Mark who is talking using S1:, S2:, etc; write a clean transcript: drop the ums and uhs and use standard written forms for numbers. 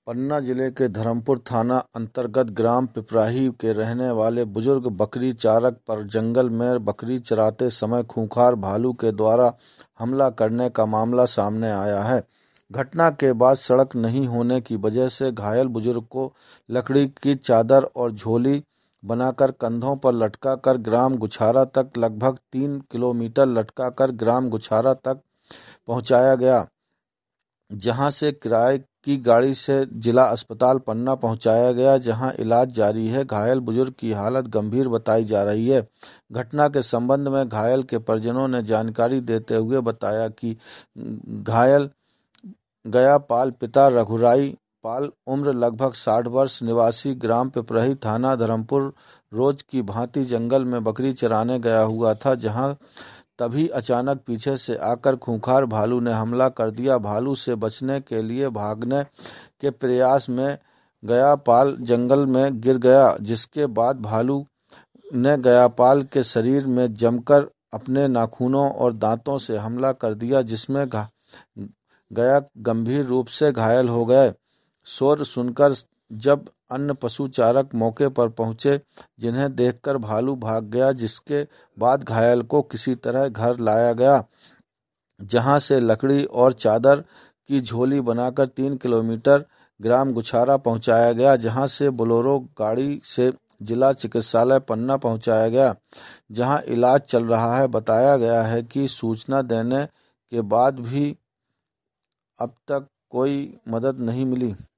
S1: पन्ना जिले के धर्मपुर थाना अंतर्गत ग्राम पिपराही के रहने वाले बुजुर्ग बकरी चारक पर जंगल में बकरी चराते समय खूंखार भालू के द्वारा हमला करने का मामला सामने आया है। घटना के बाद सड़क नहीं होने की वजह से घायल बुजुर्ग को लकड़ी की चादर और झोली बनाकर कंधों पर लटका कर ग्राम गुछारा तक लगभग 3 किलोमीटर लटका कर ग्राम गुछारा तक पहुंचाया गया, जहां से किराए की गाड़ी से जिला अस्पताल पन्ना पहुंचाया गया, जहां इलाज जारी है। घायल बुजुर्ग की हालत गंभीर बताई जा रही है। घटना के संबंध में घायल के परिजनों ने जानकारी देते हुए बताया कि घायल गया पाल पिता रघुराई पाल उम्र लगभग 60 वर्ष निवासी ग्राम पिपराही थाना धर्मपुर रोज की भांति जंगल में बकरी चराने गया हुआ था, जहां तभी अचानक पीछे से आकर खूंखार भालू ने हमला कर दिया। भालू से बचने के लिए भागने के प्रयास में गयापाल जंगल में गिर गया, जिसके बाद भालू ने गयापाल के शरीर में जमकर अपने नाखूनों और दांतों से हमला कर दिया, जिसमें गया गंभीर रूप से घायल हो गए। शोर सुनकर जब अन्य पशु चारक मौके पर पहुंचे, जिन्हें देखकर भालू भाग गया, जिसके बाद घायल को किसी तरह घर लाया गया, जहां से लकड़ी और चादर की झोली बनाकर 3 किलोमीटर ग्राम गुछारा पहुंचाया गया, जहां से बोलेरो गाड़ी से जिला चिकित्सालय पन्ना पहुंचाया गया, जहां इलाज चल रहा है। बताया गया है कि सूचना देने के बाद भी अब तक कोई मदद नहीं मिली।